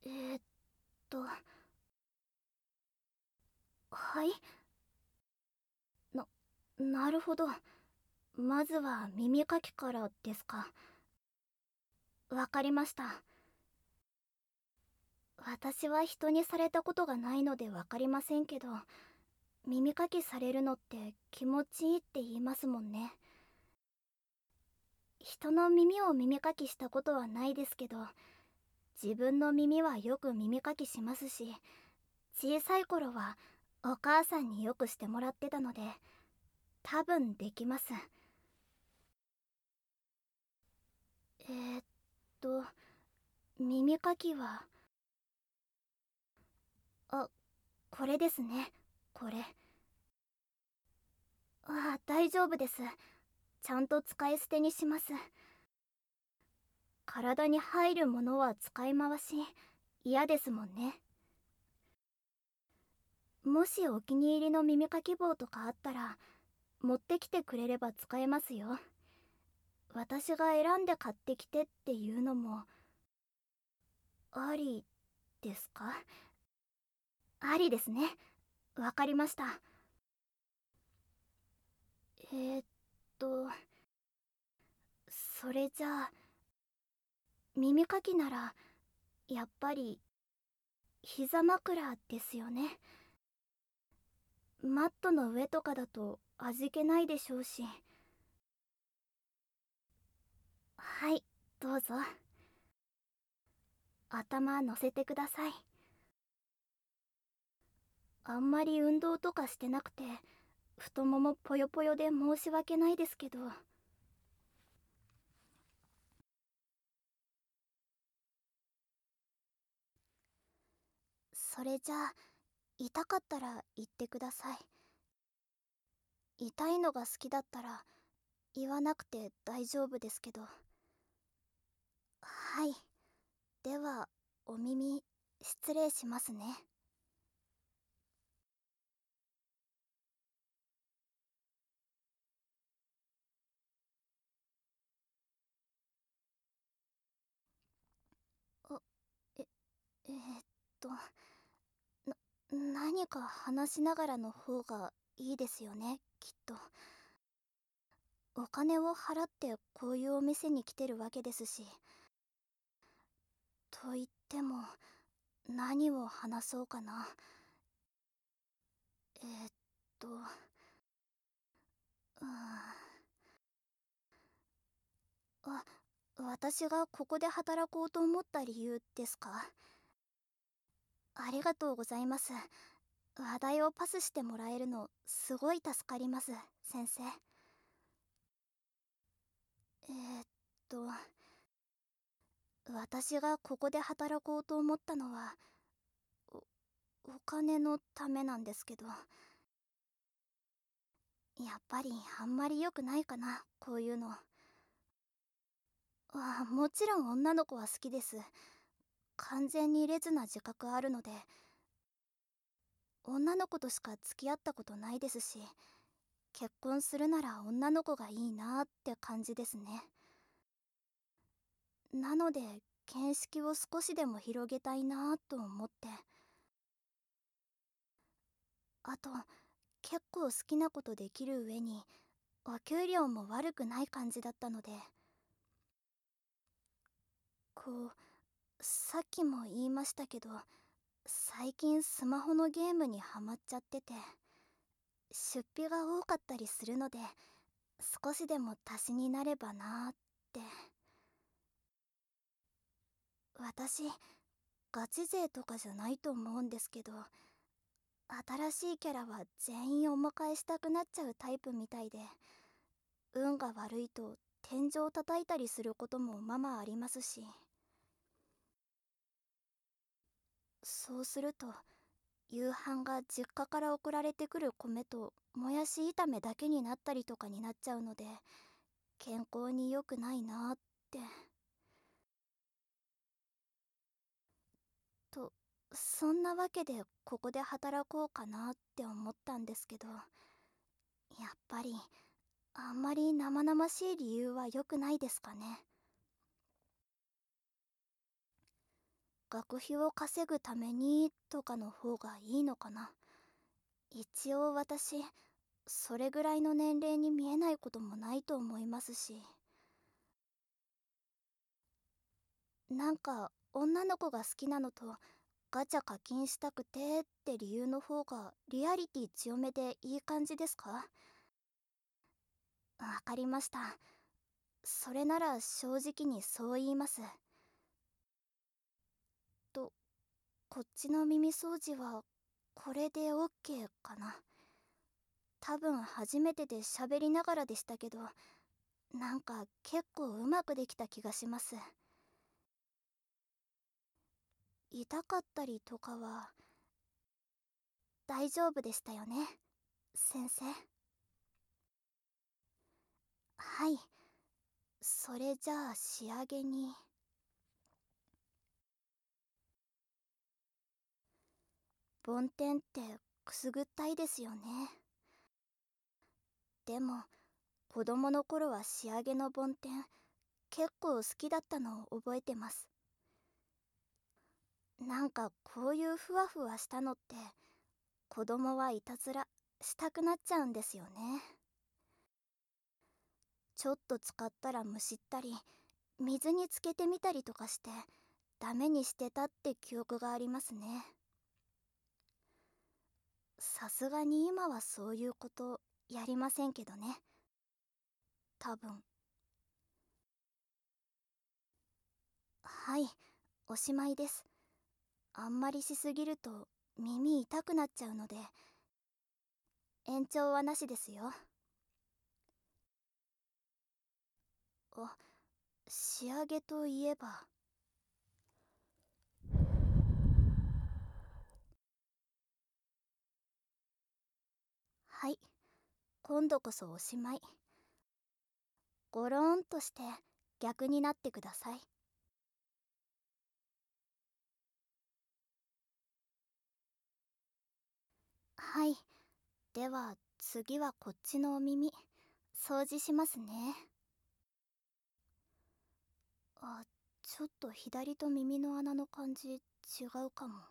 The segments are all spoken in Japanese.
えーっと、はい。な、なるほど。まずは耳かきからですか。わかりました。私は人にされたことがないのでわかりませんけど、耳かきされるのって気持ちいいって言いますもんね。人の耳を耳かきしたことはないですけど、自分の耳はよく耳かきしますし、小さい頃はお母さんによくしてもらってたので、多分できます。えーっと、耳かきは、あ、これですね。これ。ああ、大丈夫です。ちゃんと使い捨てにします。体に入るものは使い回し、嫌ですもんね。もしお気に入りの耳かき棒とかあったら、持ってきてくれれば使えますよ。私が選んで買ってきてっていうのも、ありですか？ありですね。わかりました。えーっと、それじゃあ、耳かきなら、やっぱり、膝枕ですよね。マットの上とかだと味気ないでしょうし。はい、どうぞ。頭乗せてください。あんまり運動とかしてなくて、太ももぽよぽよで申し訳ないですけど。それじゃあ、痛かったら言ってください。痛いのが好きだったら言わなくて大丈夫ですけど。はい。では、お耳、失礼しますね。あ、え、えーっと、何か話しながらの方がいいですよね、きっと。お金を払ってこういうお店に来てるわけですし。と言っても、何を話そうかな。えーっと、うーん。あ、私がここで働こうと思った理由ですか？ありがとうございます。話題をパスしてもらえるのすごい助かります、先生。えーっと、私がここで働こうと思ったのは、お、お金のためなんですけど、やっぱりあんまり良くないかな、こういうの。もちろん女の子は好きです。完全にレズな自覚あるので、女の子としか付き合ったことないですし、結婚するなら女の子がいいなって感じですね。なので、見識を少しでも広げたいなと思って。あと、結構好きなことできる上に、お給料も悪くない感じだったので、こう、さっきも言いましたけど、最近スマホのゲームにハマっちゃってて、出費が多かったりするので、少しでも足しになればなーって。私、ガチ勢とかじゃないと思うんですけど、新しいキャラは全員お迎えしたくなっちゃうタイプみたいで、運が悪いと天井叩いたりすることもままありますし。そうすると、夕飯が実家から送られてくる米ともやし炒めだけになったりとかになっちゃうので、健康に良くないなって。と、そんなわけでここで働こうかなって思ったんですけど、やっぱりあんまり生々しい理由は良くないですかね。 学費を稼ぐためにとかの方がいいのかな。一応私、それぐらいの年齢に見えないこともないと思いますし。なんか女の子が好きなのとガチャ課金したくてって理由の方がリアリティ強めでいい感じですか？わかりました。それなら正直にそう言います。と、こっちの耳掃除はこれで OK かな。多分初めてで喋りながらでしたけど、なんか結構うまくできた気がします。痛かったりとかは大丈夫でしたよね、先生。はい。それじゃあ仕上げに。梵天ってくすぐったいですよね。でも子供の頃は仕上げの梵天結構好きだったのを覚えてます。なんかこういうふわふわしたのって子供はいたずらしたくなっちゃうんですよね。ちょっと使ったらむしったり水につけてみたりとかしてダメにしてたって記憶がありますね。さすがに今はそういうことやりませんけどね、多分。はい、おしまいです。あんまりしすぎると耳痛くなっちゃうので延長はなしですよ。あ、仕上げといえば。はい、今度こそおしまい。ゴローンとして逆になってください。はい、では次はこっちのお耳掃除しますね。あ、ちょっと左と耳の穴の感じ違うかも。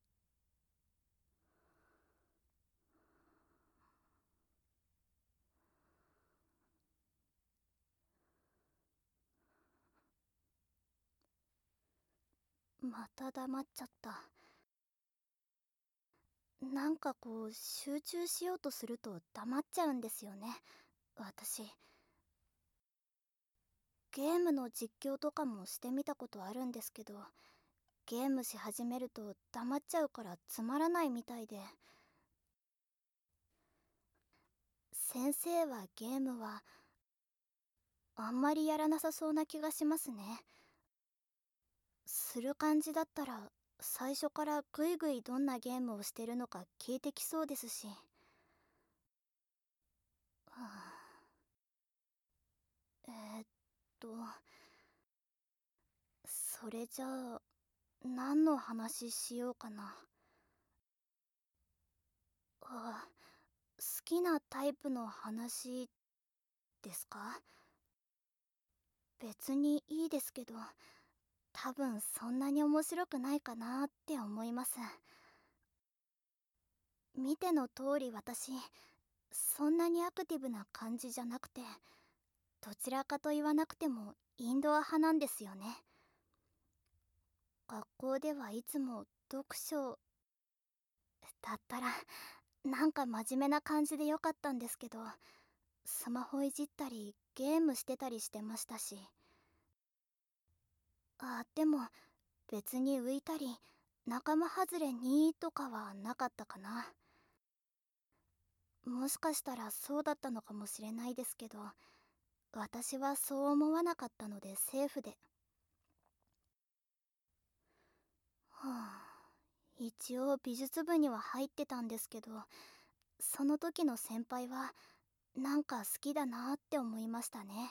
また黙っちゃった。なんかこう集中しようとすると黙っちゃうんですよね、私。ゲームの実況とかもしてみたことあるんですけど、ゲームし始めると黙っちゃうからつまらないみたいで。先生はゲームはあんまりやらなさそうな気がしますね。する感じだったら最初からぐいぐいどんなゲームをしてるのか聞いてきそうですし。はあ、えーっとそれじゃあ何の話しようかな。あ、好きなタイプの話ですか？別にいいですけど、多分そんなに面白くないかなって思います。見ての通り私、そんなにアクティブな感じじゃなくて、どちらかと言わなくてもインドア派なんですよね。学校ではいつも読書だったら、なんか真面目な感じでよかったんですけど、スマホいじったりゲームしてたりしてましたし。あ、でも別に浮いたり仲間外れにとかはなかったかな。もしかしたらそうだったのかもしれないですけど、私はそう思わなかったのでセーフで。はあ、一応美術部には入ってたんですけど、その時の先輩はなんか好きだなって思いましたね。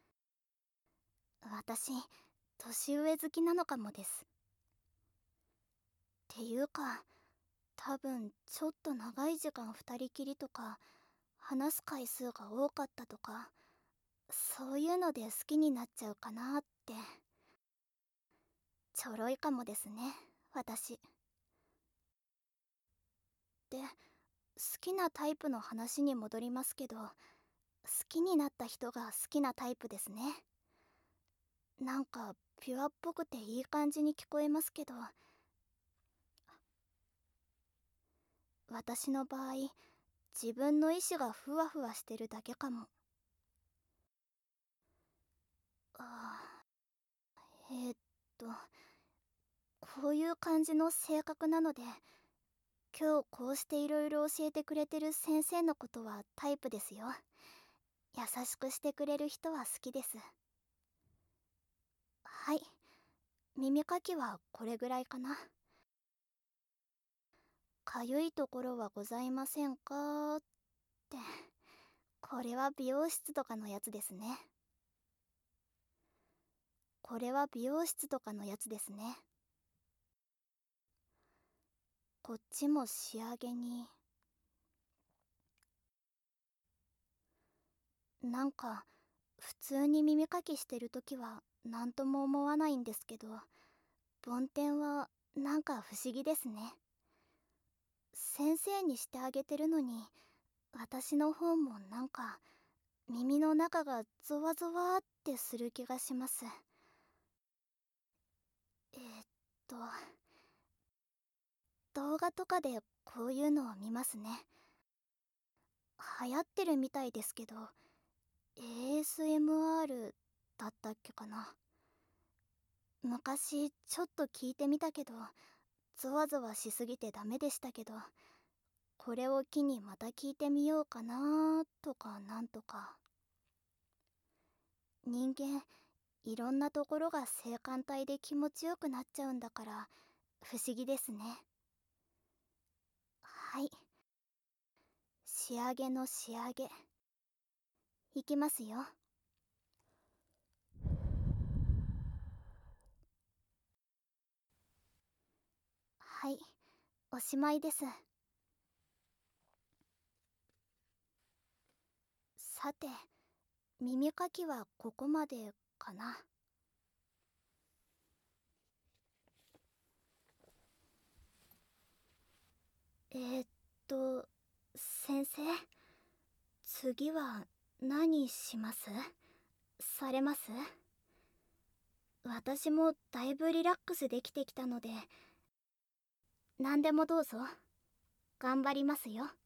私、年上好きなのかもです。っていうか、多分ちょっと長い時間二人きりとか話す回数が多かったとか、そういうので好きになっちゃうかなって。 ちょろいかもですね、私。で、好きなタイプの話に戻りますけど、好きになった人が好きなタイプですね。なんかピュアっぽくていい感じに聞こえますけど、私の場合、自分の意志がふわふわしてるだけかも。あーえーっとこういう感じの性格なので、今日こうしていろいろ教えてくれてる先生のことはタイプですよ。優しくしてくれる人は好きです。はい、耳かきはこれぐらいかな。かゆいところはございませんかって、これは美容室とかのやつですね。これは美容室とかのやつですね。こっちも仕上げに。なんか普通に耳かきしてるときは何とも思わないんですけど、梵天はなんか不思議ですね。先生にしてあげてるのに、私の方もなんか耳の中がゾワゾワってする気がします。えーっと動画とかでこういうのを見ますね。流行ってるみたいですけど、 ASMR だったっけかな。昔ちょっと聞いてみたけど、ゾワゾワしすぎてダメでしたけど、これを機にまた聞いてみようかなとかなんとか。人間いろんなところが性感帯で気持ちよくなっちゃうんだから、不思議ですね。はい、仕上げの仕上げいきますよ。はい、おしまいです。さて、耳かきはここまでかな。えーっ先生、次は何します？されます？私もだいぶリラックスできてきたので、何でもどうぞ。頑張りますよ。